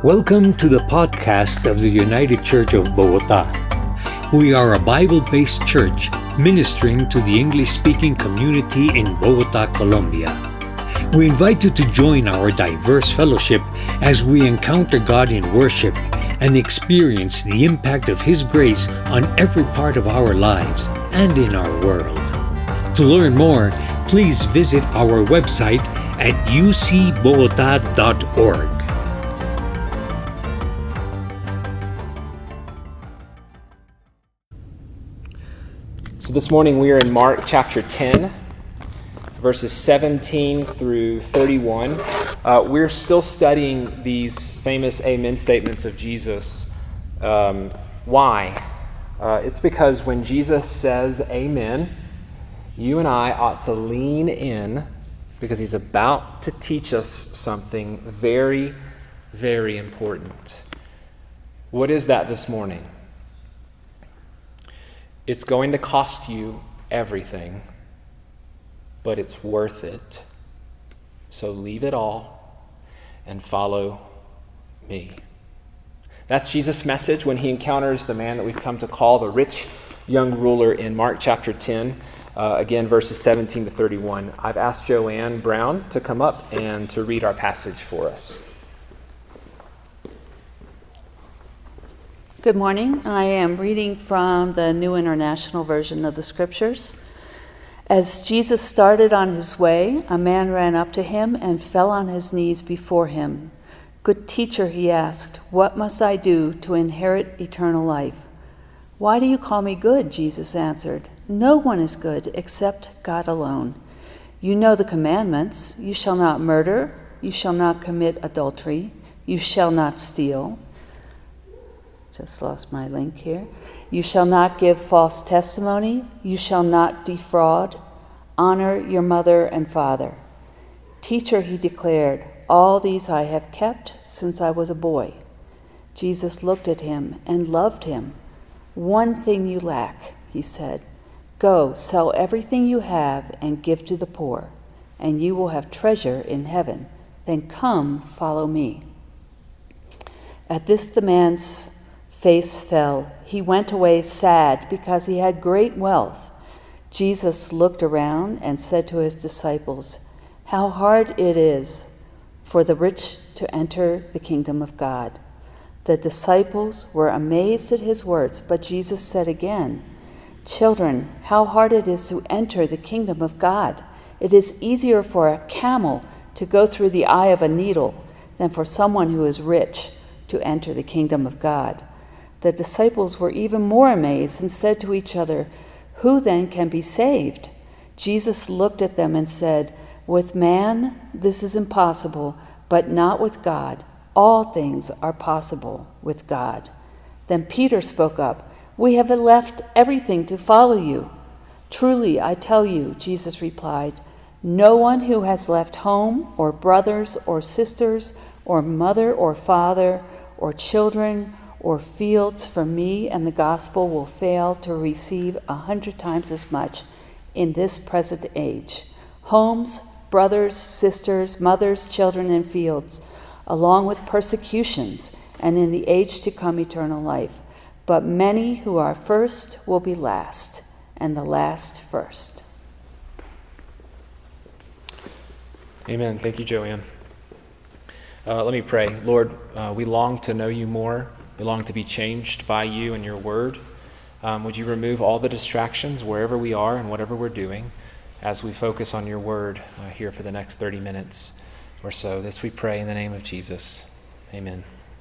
Welcome to the podcast of the United Church of Bogota. We are a Bible-based church ministering to the English-speaking community in Bogota, Colombia. We invite you to join our diverse fellowship as we encounter God in worship and experience the impact of His grace on every part of our lives and in our world. To learn more, please visit our website at ucbogota.org. So this morning we are in Mark chapter 10, verses 17 through 31. We're still studying these famous amen statements of Jesus. Why? It's because when Jesus says amen, you and I ought to lean in because He's about to teach us something very, very important. What is that this morning? It's going to cost you everything, but it's worth it. So leave it all and follow me. That's Jesus' message when He encounters the man that we've come to call the rich young ruler in Mark chapter 10, again, verses 17 to 31. I've asked Joanne Brown to come up and to read our passage for us. Good morning. I am reading from the New International Version of the Scriptures. As Jesus started on His way, a man ran up to Him and fell on his knees before Him. "Good teacher," he asked, "what must I do to inherit eternal life?" "Why do you call me good?" Jesus answered. "No one is good except God alone. You know the commandments. You shall not murder. You shall not commit adultery. You shall not steal." Just lost my link here. "You shall not give false testimony. You shall not defraud. Honor your mother and father." "Teacher," he declared, "all these I have kept since I was a boy." Jesus looked at him and loved him. "One thing you lack," he said. "Go, sell everything you have and give to the poor, and you will have treasure in heaven. Then come, follow me." At this the man's face fell. He went away sad because he had great wealth. Jesus looked around and said to His disciples, "How hard it is for the rich to enter the kingdom of God." The disciples were amazed at His words, but Jesus said again, "Children, how hard it is to enter the kingdom of God. It is easier for a camel to go through the eye of a needle than for someone who is rich to enter the kingdom of God." The disciples were even more amazed and said to each other, "Who then can be saved?" Jesus looked at them and said, "With man this is impossible, but not with God. All things are possible with God." Then Peter spoke up, "We have left everything to follow you." "Truly, I tell you," Jesus replied, "no one who has left home or brothers or sisters or mother or father or children or fields for me and the gospel will fail to receive 100 times as much in this present age. Homes, brothers, sisters, mothers, children, and fields, along with persecutions, and in the age to come eternal life. But many who are first will be last, and the last first." Amen. Thank you, Joanne. Let me pray. Lord, we long to know you more. We long to be changed by you and your word. Would you remove all the distractions wherever we are and whatever we're doing as we focus on your word here for the next 30 minutes or so. This we pray in the name of Jesus. Amen.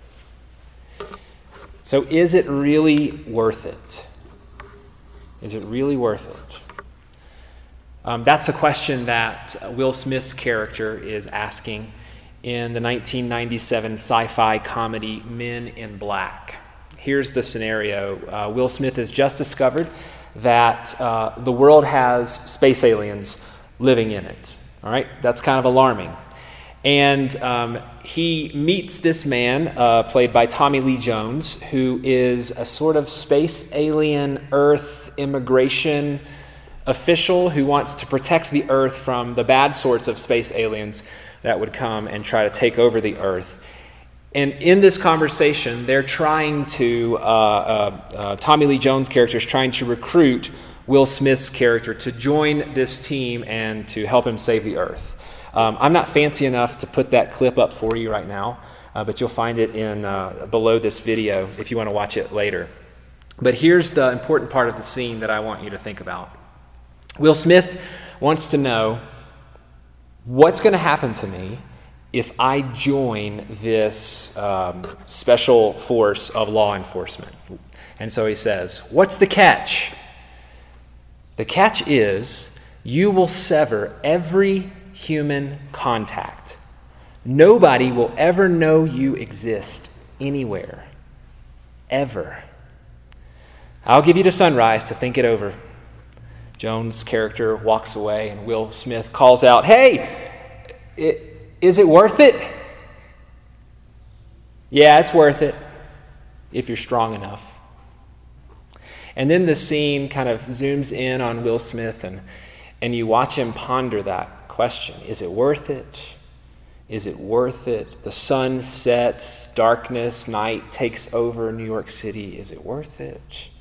So is it really worth it? Is it really worth it? That's the question that Will Smith's character is asking in the 1997 sci-fi comedy Men in Black. Here's the scenario. Will Smith has just discovered that the world has space aliens living in it. All right, that's kind of alarming. And he meets this man, played by Tommy Lee Jones, who is a sort of space alien Earth immigration official who wants to protect the Earth from the bad sorts of space aliens that would come and try to take over the Earth. And in this conversation, they're trying to, Tommy Lee Jones' character is trying to recruit Will Smith's character to join this team and to help him save the earth. I'm not fancy enough to put that clip up for you right now, but you'll find it in below this video if you want to watch it later. But here's the important part of the scene that I want you to think about. Will Smith wants to know, what's going to happen to me if I join this special force of law enforcement? And so he says, what's the catch? The catch is you will sever every human contact. Nobody will ever know you exist anywhere, ever. I'll give you to sunrise to think it over. Jones' character walks away, and Will Smith calls out, hey, is it worth it? Yeah, it's worth it if you're strong enough. And then the scene kind of zooms in on Will Smith, and you watch him ponder that question. Is it worth it? Is it worth it? The sun sets, darkness, night takes over New York City. Is it worth it?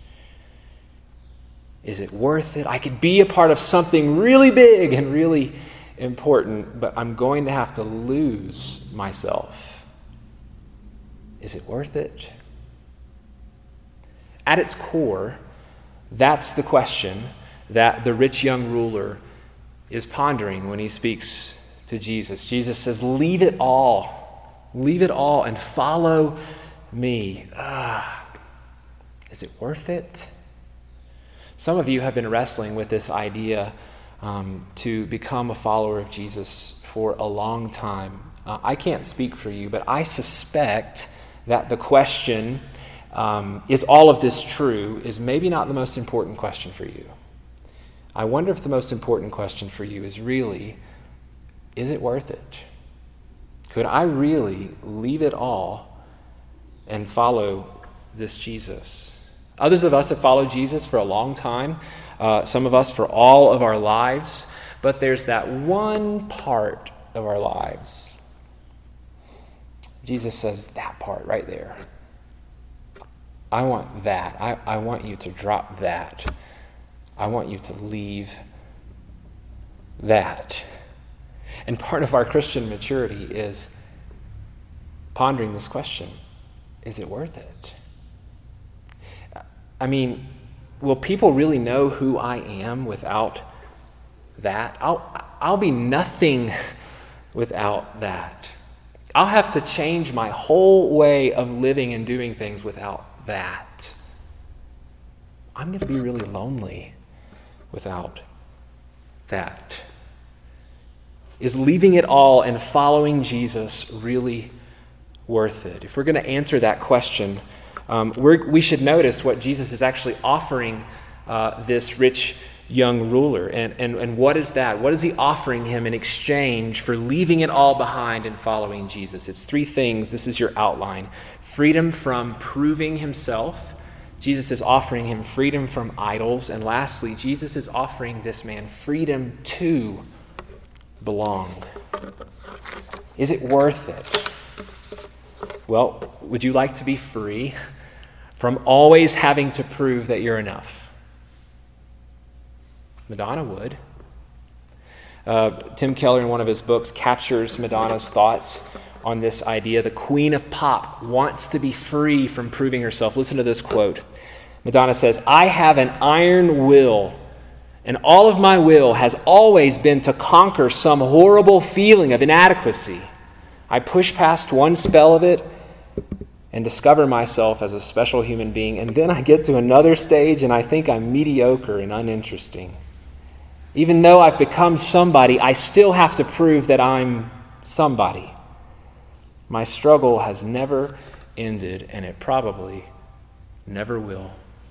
Is it worth it? I could be a part of something really big and really important, but I'm going to have to lose myself. Is it worth it? At its core, that's the question that the rich young ruler is pondering when he speaks to Jesus. Jesus says, leave it all, and follow me. Is it worth it? Some of you have been wrestling with this idea to become a follower of Jesus for a long time. I can't speak for you, but I suspect that the question, is all of this true, is maybe not the most important question for you. I wonder if the most important question for you is really, is it worth it? Could I really leave it all and follow this Jesus? Others of us have followed Jesus for a long time, some of us for all of our lives, but there's that one part of our lives. Jesus says, that part right there. I want that. I want you to drop that. I want you to leave that. And part of our Christian maturity is pondering this question, is it worth it? I mean, will people really know who I am without that? I'll be nothing without that. I'll have to change my whole way of living and doing things without that. I'm going to be really lonely without that. Is leaving it all and following Jesus really worth it? If we're going to answer that question, we should notice what Jesus is actually offering this rich young ruler. And what is that? What is he offering him in exchange for leaving it all behind and following Jesus? It's three things. This is your outline. Freedom from proving himself. Jesus is offering him freedom from idols. And lastly, Jesus is offering this man freedom to belong. Is it worth it? Well, would you like to be free from always having to prove that you're enough? Madonna would. Tim Keller, in one of his books, captures Madonna's thoughts on this idea. The queen of pop wants to be free from proving herself. Listen to this quote. Madonna says, "I have an iron will, and all of my will has always been to conquer some horrible feeling of inadequacy. I push past one spell of it and discover myself as a special human being, and then I get to another stage and I think I'm mediocre and uninteresting. Even though I've become somebody, I still have to prove that I'm somebody. My struggle has never ended, and it probably never will."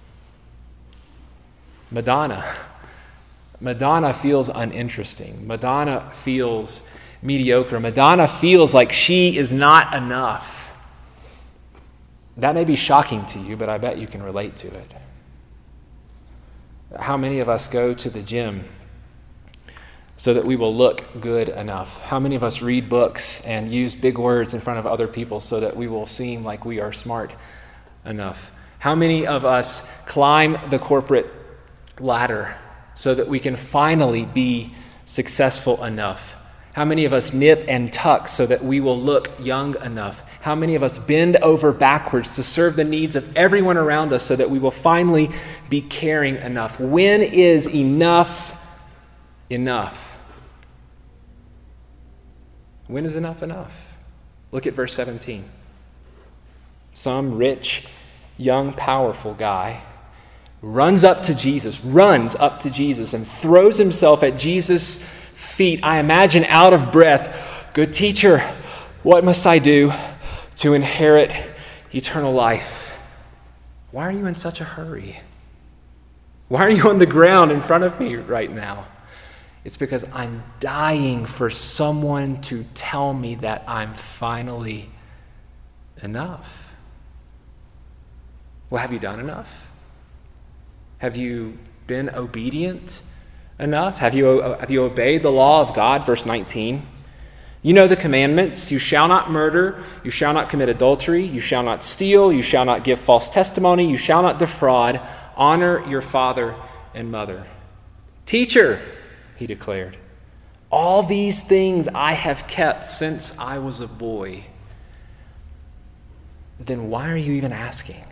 Madonna feels uninteresting. Madonna feels mediocre. Madonna feels like she is not enough. That may be shocking to you, but I bet you can relate to it. How many of us go to the gym so that we will look good enough? How many of us read books and use big words in front of other people so that we will seem like we are smart enough? How many of us climb the corporate ladder so that we can finally be successful enough? How many of us nip and tuck so that we will look young enough? How many of us bend over backwards to serve the needs of everyone around us so that we will finally be caring enough? When is enough enough? When is enough enough? Look at verse 17. Some rich, young, powerful guy runs up to Jesus and throws himself at Jesus' feet. I imagine out of breath. Good teacher, what must I do to inherit eternal life? Why are you in such a hurry? Why are you on the ground in front of me right now? It's because I'm dying for someone to tell me that I'm finally enough. Well, have you done enough? Have you been obedient enough? Have you obeyed the law of God? Verse 19. You know the commandments. You shall not murder. You shall not commit adultery. You shall not steal. You shall not give false testimony. You shall not defraud. Honor your father and mother. Teacher, he declared, all these things I have kept since I was a boy. Then why are you even asking?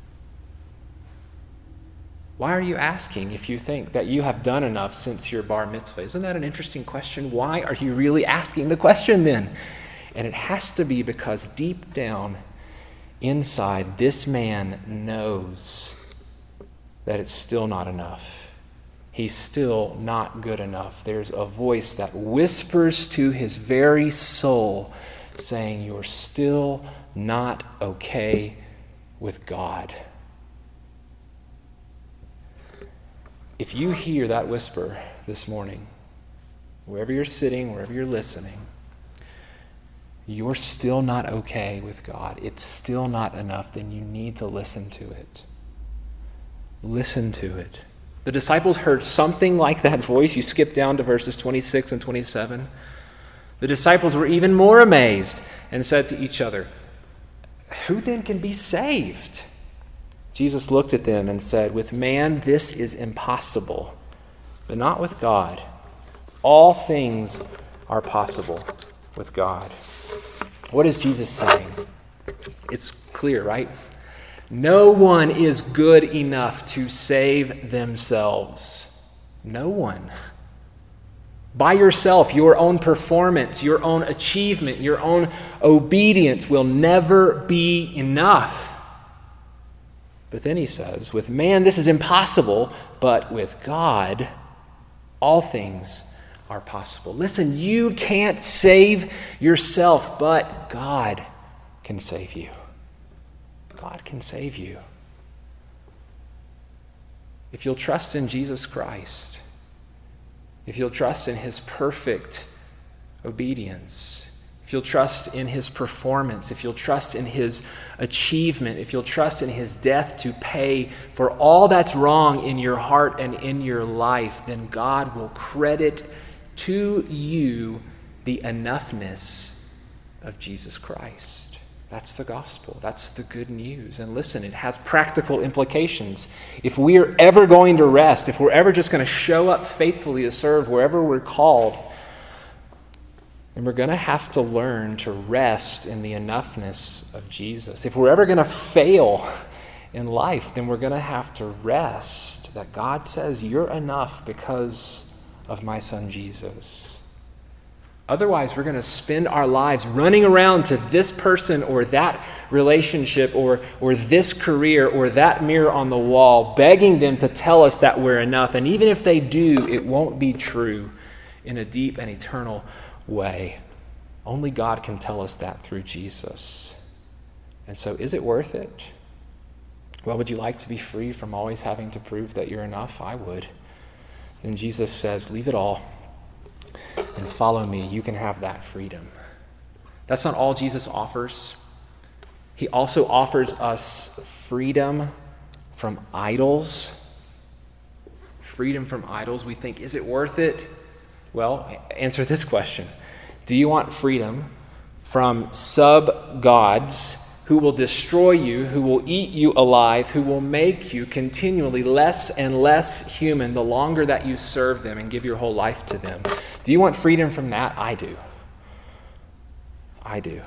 Why are you asking if you think that you have done enough since your bar mitzvah? Isn't that an interesting question? Why are you really asking the question then? And it has to be because deep down inside, this man knows that it's still not enough. He's still not good enough. There's a voice that whispers to his very soul saying, you're still not okay with God. If you hear that whisper this morning, wherever you're sitting, wherever you're listening, you're still not okay with God, it's still not enough, then you need to listen to it. Listen to it. The disciples heard something like that voice. You skip down to verses 26 and 27. The disciples were even more amazed and said to each other, who then can be saved? Jesus looked at them and said, with man this is impossible, but not with God. All things are possible with God. What is Jesus saying? It's clear, right? No one is good enough to save themselves. No one. By yourself, your own performance, your own achievement, your own obedience will never be enough. But then he says, with man this is impossible, but with God all things are possible. Listen, you can't save yourself, but God can save you. God can save you. If you'll trust in Jesus Christ, if you'll trust in his perfect obedience, if you'll trust in his performance, if you'll trust in his achievement, if you'll trust in his death to pay for all that's wrong in your heart and in your life, then God will credit to you the enoughness of Jesus Christ. That's the gospel. That's the good news. And listen, it has practical implications. If we are ever going to rest, if we're ever just going to show up faithfully to serve wherever we're called, then we're going to have to learn to rest in the enoughness of Jesus. If we're ever going to fail in life, then we're going to have to rest that God says you're enough because of my son Jesus. Otherwise, we're going to spend our lives running around to this person or that relationship or this career or that mirror on the wall, begging them to tell us that we're enough. And even if they do, it won't be true in a deep and eternal way. Only God can tell us that through Jesus. And so, is it worth it? Well, would you like to be free from always having to prove that you're enough? I would. And Jesus says, leave it all and follow me. You can have that freedom. That's not all Jesus offers. He also offers us freedom from idols. Freedom from idols. We think, is it worth it Well, answer this question. Do you want freedom from sub-gods who will destroy you, who will eat you alive, who will make you continually less and less human the longer that you serve them and give your whole life to them? Do you want freedom from that? I do. I do.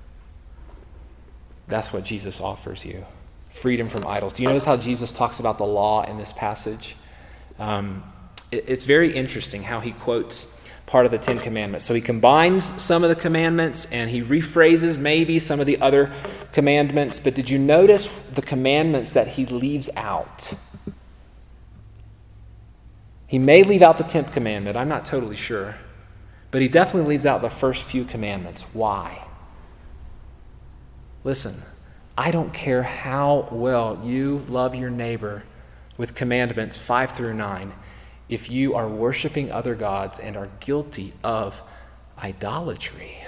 That's what Jesus offers you. Freedom from idols. Do you notice how Jesus talks about the law in this passage? It's very interesting how he quotes part of the Ten Commandments. So he combines some of the commandments and he rephrases maybe some of the other commandments. But did you notice the commandments that he leaves out? He may leave out the 10th commandment. I'm not totally sure. But he definitely leaves out the first few commandments. Why? Listen, I don't care how well you love your neighbor with commandments 5 through 9 if you are worshiping other gods and are guilty of idolatry.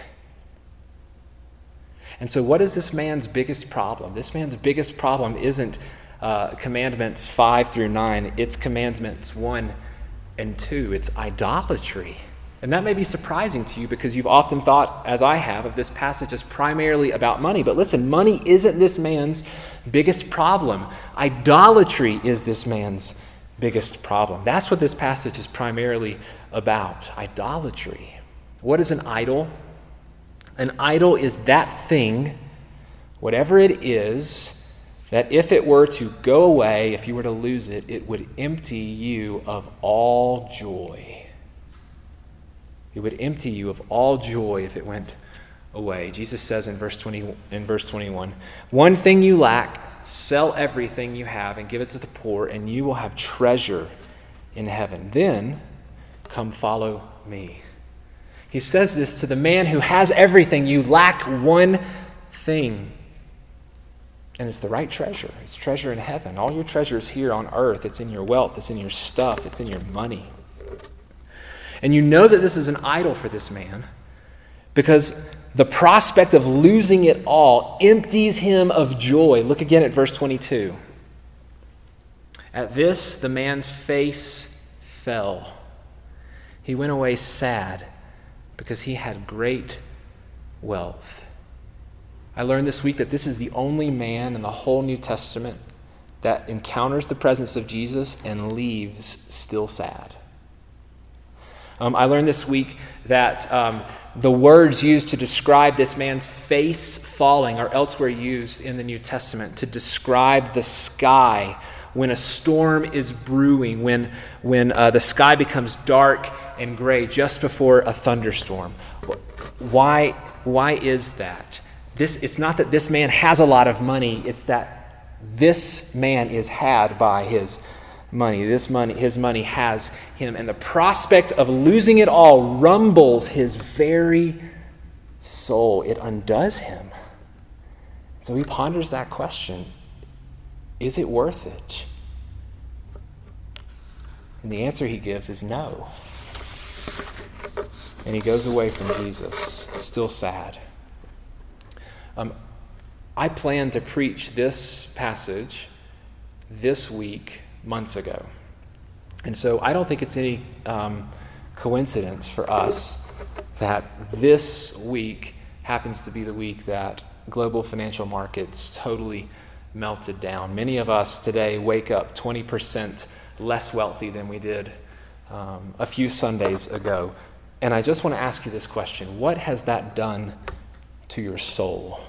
And so what is this man's biggest problem? This man's biggest problem isn't commandments 5 through 9. It's commandments 1 and 2. It's idolatry. And that may be surprising to you because you've often thought, as I have, of this passage as primarily about money. But listen, money isn't this man's biggest problem. Idolatry is this man's biggest problem. That's what this passage is primarily about, idolatry. What is an idol? An idol is that thing, whatever it is, that if it were to go away, if you were to lose it, it would empty you of all joy. It would empty you of all joy if it went away. Jesus says in verse 21, one thing you lack, sell everything you have and give it to the poor, and you will have treasure in heaven. Then come follow me. He says this to the man who has everything. You lack one thing. And it's the right treasure. It's treasure in heaven. All your treasure is here on earth. It's in your wealth. It's in your stuff. It's in your money. And you know that this is an idol for this man because the prospect of losing it all empties him of joy. Look again at verse 22. At this, the man's face fell. He went away sad because he had great wealth. I learned this week that this is the only man in the whole New Testament that encounters the presence of Jesus and leaves still sad. I learned this week that the words used to describe this man's face falling are elsewhere used in the New Testament to describe the sky when a storm is brewing, when the sky becomes dark and gray just before a thunderstorm. Why is that? It's not that this man has a lot of money, it's that this man is had by his money. His money has him, and the prospect of losing it all rumbles his very soul. It undoes him. So he ponders that question. Is it worth it? And the answer he gives is no. And he goes away from Jesus, still sad. I planned to preach this passage this week months ago. And so I don't think it's any coincidence for us that this week happens to be the week that global financial markets totally melted down. Many of us today wake up 20% less wealthy than we did a few Sundays ago. And I just want to ask you this question. What has that done to your soul?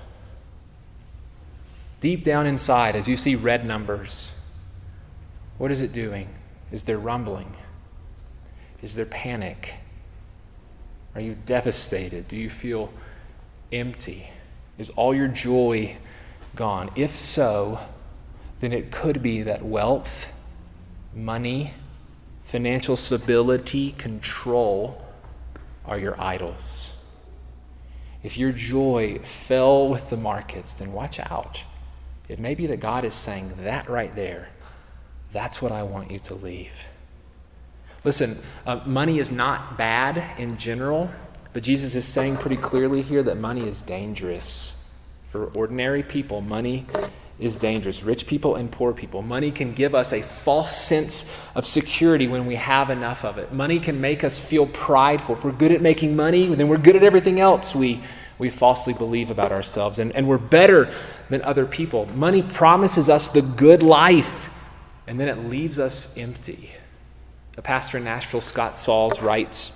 Deep down inside, as you see red numbers, what is it doing? Is there rumbling? Is there panic? Are you devastated? Do you feel empty? Is all your joy gone? If so, then it could be that wealth, money, financial stability, control are your idols. If your joy fell with the markets, then watch out. It may be that God is saying that right there. That's what I want you to leave. Listen, money is not bad in general, but Jesus is saying pretty clearly here that money is dangerous. For ordinary people, money is dangerous. Rich people and poor people. Money can give us a false sense of security when we have enough of it. Money can make us feel prideful. If we're good at making money, then we're good at everything else we falsely believe about ourselves. And we're better than other people. Money promises us the good life, and then it leaves us empty. A pastor in Nashville, Scott Sauls, writes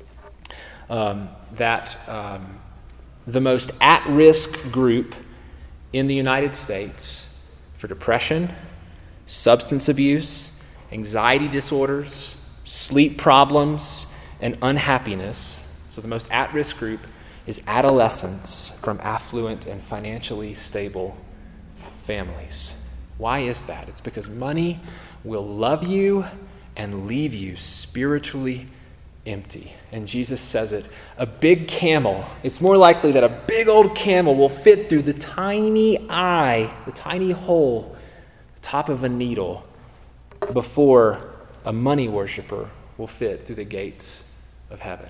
that the most at-risk group in the United States for depression, substance abuse, anxiety disorders, sleep problems, and unhappiness. So the most at-risk group is adolescents from affluent and financially stable families. Why is that? It's because money will love you and leave you spiritually empty. And Jesus says it. A big camel, it's more likely that a big old camel will fit through the tiny eye, the tiny hole, the top of a needle, before a money worshiper will fit through the gates of heaven.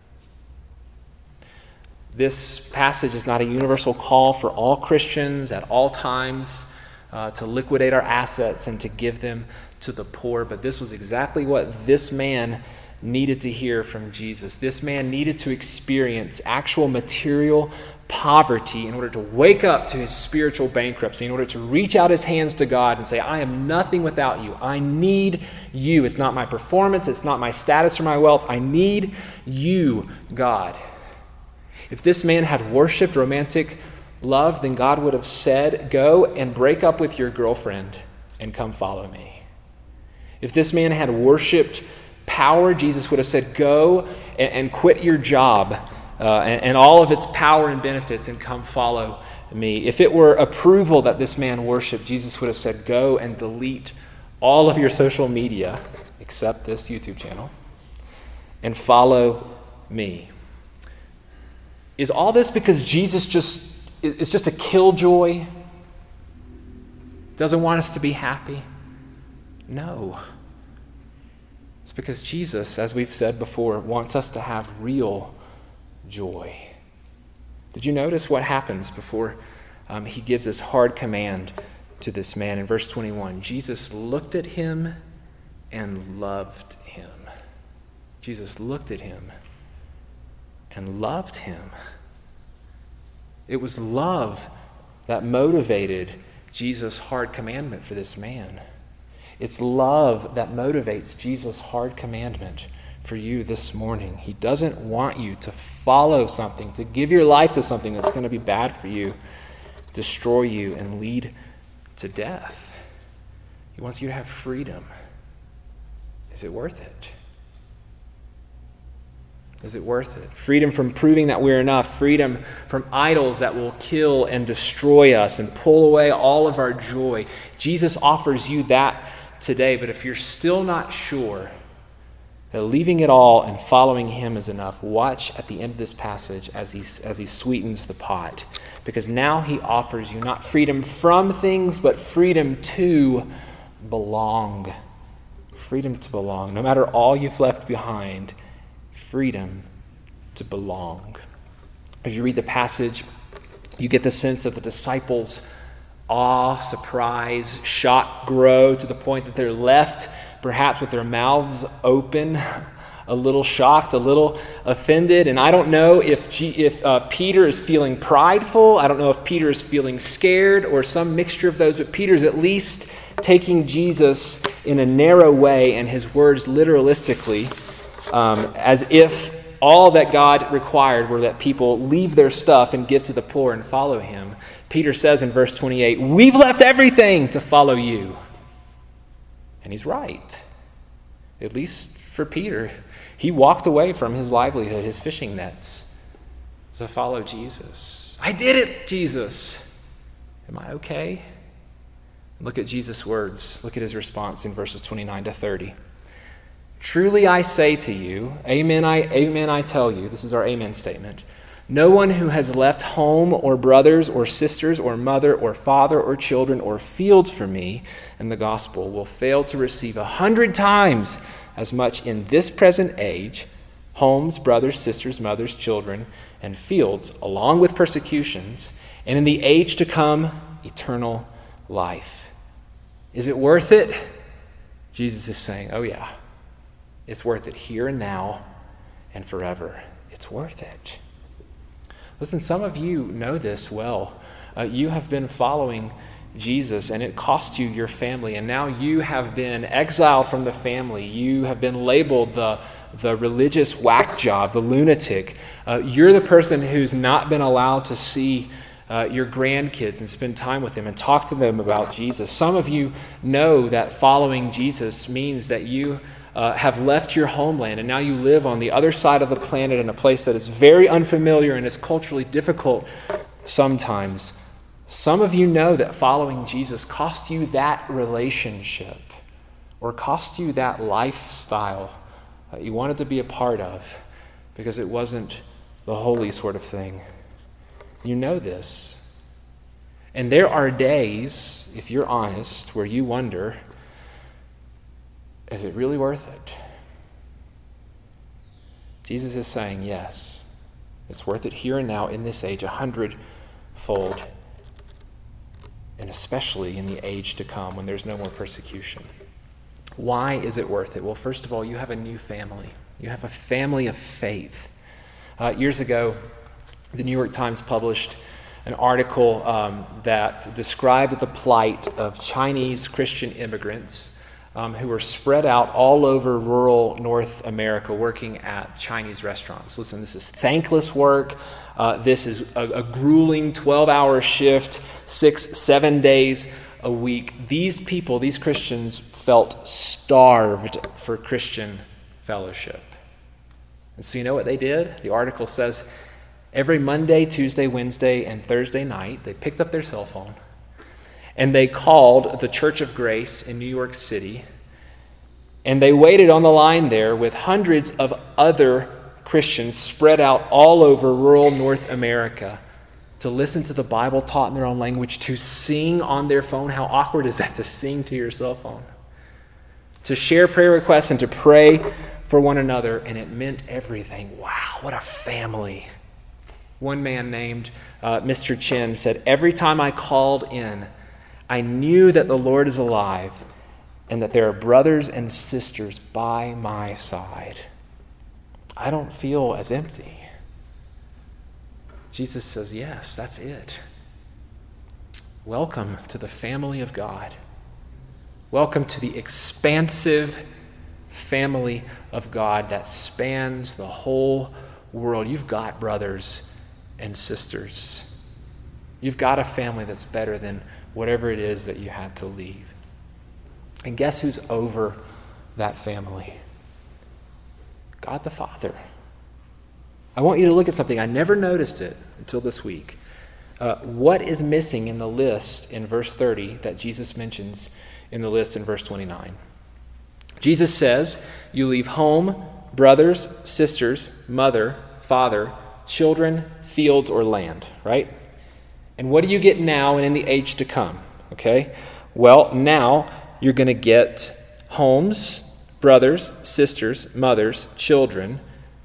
This passage is not a universal call for all Christians at all times to liquidate our assets and to give them to the poor, but this was exactly what this man needed to hear from Jesus. This man needed to experience actual material poverty in order to wake up to his spiritual bankruptcy, in order to reach out his hands to God and say, I am nothing without you. I need you. It's not my performance. It's not my status or my wealth. I need you, God. If this man had worshiped romantic love, then God would have said, go and break up with your girlfriend and come follow me. If this man had worshiped power, Jesus would have said, go and quit your job and all of its power and benefits and come follow me. If it were approval that this man worshiped, Jesus would have said, go and delete all of your social media except this YouTube channel and follow me. Is all this because Jesus is just a killjoy? Doesn't want us to be happy? No. It's because Jesus, as we've said before, wants us to have real joy. Did you notice what happens before he gives this hard command to this man? In verse 21, Jesus looked at him and loved him. Jesus looked at him and loved him. It was love that motivated Jesus' hard commandment for this man. It's love that motivates Jesus' hard commandment for you this morning. He doesn't want you to follow something, to give your life to something that's going to be bad for you, destroy you, and lead to death. He wants you to have freedom. Is it worth it? Is it worth it? Freedom from proving that we're enough. Freedom from idols that will kill and destroy us and pull away all of our joy. Jesus offers you that today, but if you're still not sure that leaving it all and following him is enough, watch at the end of this passage as he sweetens the pot. Because now he offers you not freedom from things, but freedom to belong. Freedom to belong. No matter all you've left behind, freedom to belong. As you read the passage, you get the sense that the disciples' awe, surprise, shock grow to the point that they're left perhaps with their mouths open, a little shocked, a little offended. And I don't know if Peter is feeling prideful. I don't know if Peter is feeling scared or some mixture of those, but Peter's at least taking Jesus in a narrow way and his words literalistically, as if all that God required were that people leave their stuff and give to the poor and follow him. Peter says in verse 28, we've left everything to follow you. And he's right. At least for Peter. He walked away from his livelihood, his fishing nets, to follow Jesus. I did it, Jesus. Am I okay? Look at Jesus' words. Look at his response in verses 29 to 30. Truly I say to you, amen I tell you, this is our amen statement, no one who has left home or brothers or sisters or mother or father or children or fields for me and the gospel will fail to receive 100 times as much in this present age, homes, brothers, sisters, mothers, children, and fields, along with persecutions, and in the age to come, eternal life. Is it worth it? Jesus is saying, oh yeah, it's worth it here and now and forever. It's worth it. Listen, some of you know this well. You have been following Jesus, and it cost you your family, and now you have been exiled from the family. You have been labeled the religious whack job, the lunatic. You're the person who's not been allowed to see your grandkids and spend time with them and talk to them about Jesus. Some of you know that following Jesus means that you have left your homeland and now you live on the other side of the planet in a place that is very unfamiliar and is culturally difficult sometimes. Some of you know that following Jesus cost you that relationship or cost you that lifestyle that you wanted to be a part of because it wasn't the holy sort of thing. You know this. And there are days, if you're honest, where you wonder, is it really worth it? Jesus is saying, yes, it's worth it here and now in this age 100-fold, and especially in the age to come when there's no more persecution. Why is it worth it? Well, first of all, you have a new family. You have a family of faith. Years ago, the New York Times published an article that described the plight of Chinese Christian immigrants who were spread out all over rural North America working at Chinese restaurants. Listen, this is thankless work. This is a grueling 12-hour shift, 6-7 days a week. These people, these Christians, felt starved for Christian fellowship. And so you know what they did? The article says every Monday, Tuesday, Wednesday, and Thursday night, they picked up their cell phone and they called the Church of Grace in New York City, and they waited on the line there with hundreds of other Christians spread out all over rural North America to listen to the Bible taught in their own language, to sing on their phone. How awkward is that, to sing to your cell phone? To share prayer requests and to pray for one another, and it meant everything. Wow, what a family. One man named Mr. Chen said, every time I called in, I knew that the Lord is alive and that there are brothers and sisters by my side. I don't feel as empty. Jesus says, yes, that's it. Welcome to the family of God. Welcome to the expansive family of God that spans the whole world. You've got brothers and sisters. You've got a family that's better than whatever it is that you had to leave. And guess who's over that family? God the Father. I want you to look at something. I never noticed it until this week. What is missing in the list in verse 30 that Jesus mentions in the list in verse 29? Jesus says, you leave home, brothers, sisters, mother, father, children, fields, or land, right? And what do you get now and in the age to come? Okay? Well, now you're going to get homes, brothers, sisters, mothers, children,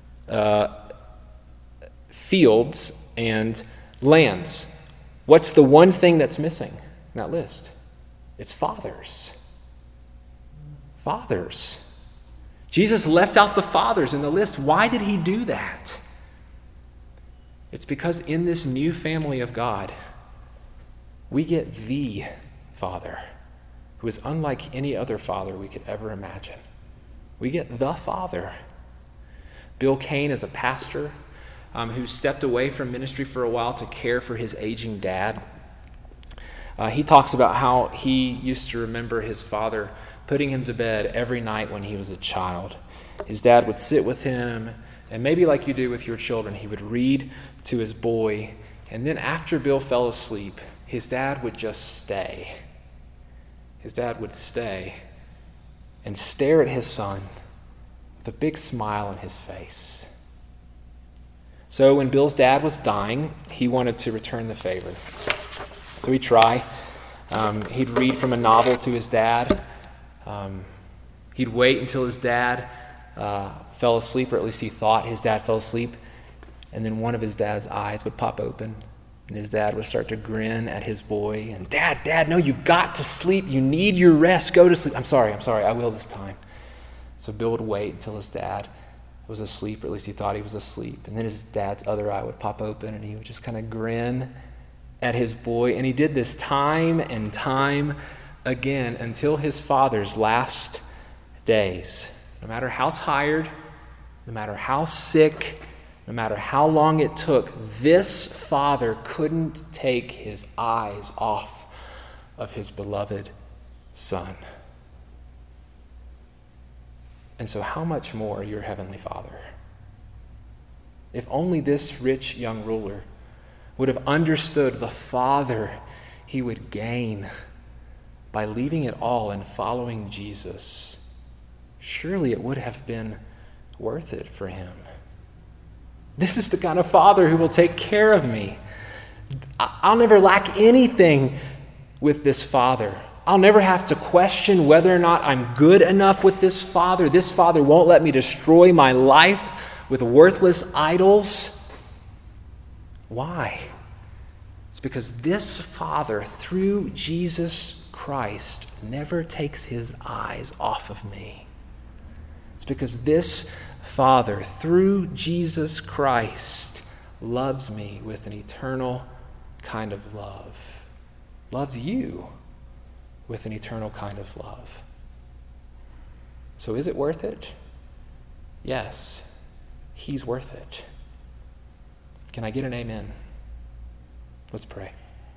fields, and lands. What's the one thing that's missing in that list? It's fathers. Fathers. Jesus left out the fathers in the list. Why did he do that? It's because in this new family of God, we get the Father, who is unlike any other father we could ever imagine. We get the Father. Bill Kane is a pastor who stepped away from ministry for a while to care for his aging dad. He talks about how he used to remember his father putting him to bed every night when he was a child. His dad would sit with him, and maybe like you do with your children, he would read to his boy. And then after Bill fell asleep, his dad would just stay. His dad would stay and stare at his son with a big smile on his face. So when Bill's dad was dying, he wanted to return the favor. So he'd try. He'd read from a novel to his dad. He'd wait until his dad fell asleep, or at least he thought his dad fell asleep, and then one of his dad's eyes would pop open, And his dad would start to grin at his boy. And, Dad, no, you've got to sleep. You need your rest. Go to sleep. I'm sorry, I will this time. So Bill would wait until his dad was asleep, or at least he thought he was asleep. And then his dad's other eye would pop open, and he would just kind of grin at his boy. And he did this time and time again until his father's last days. No matter how tired, no matter how sick, no matter how long it took, this father couldn't take his eyes off of his beloved son. And so how much more your heavenly Father? If only this rich young ruler would have understood the Father he would gain by leaving it all and following Jesus, surely it would have been worth it for him. This is the kind of Father who will take care of me. I'll never lack anything with this Father. I'll never have to question whether or not I'm good enough with this Father. This Father won't let me destroy my life with worthless idols. Why? It's because this Father, through Jesus Christ, never takes his eyes off of me. It's because this Father, through Jesus Christ, loves me with an eternal kind of love. Loves you with an eternal kind of love. So is it worth it? Yes, he's worth it. Can I get an amen? Let's pray.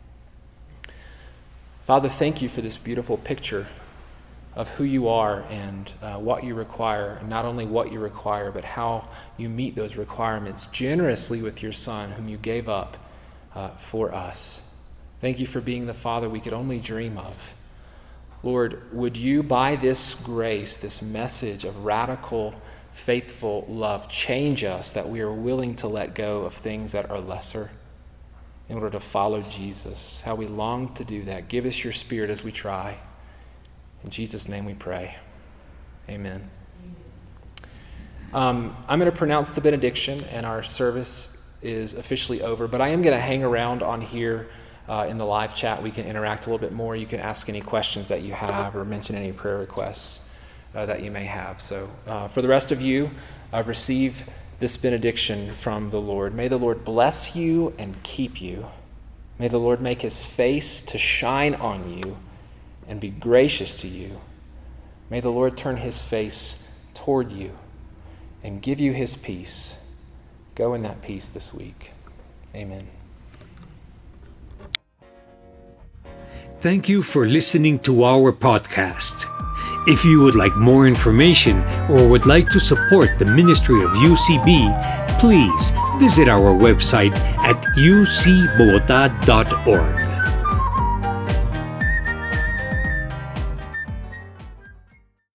Father, thank you for this beautiful picture of who you are and what you require, and not only what you require, but how you meet those requirements generously with your Son, whom you gave up for us. Thank you for being the Father we could only dream of. Lord, would you, by this grace, this message of radical, faithful love, change us that we are willing to let go of things that are lesser in order to follow Jesus. How we long to do that. Give us your Spirit as we try. In Jesus' name we pray. Amen. I'm going to pronounce the benediction, and our service is officially over, but I am going to hang around on here in the live chat. We can interact a little bit more. You can ask any questions that you have or mention any prayer requests that you may have. So for the rest of you, receive this benediction from the Lord. May the Lord bless you and keep you. May the Lord make his face to shine on you and be gracious to you. May the Lord turn his face toward you and give you his peace. Go in that peace this week. Amen. Thank you for listening to our podcast. If you would like more information or would like to support the ministry of UCB, please visit our website at ucbogota.org.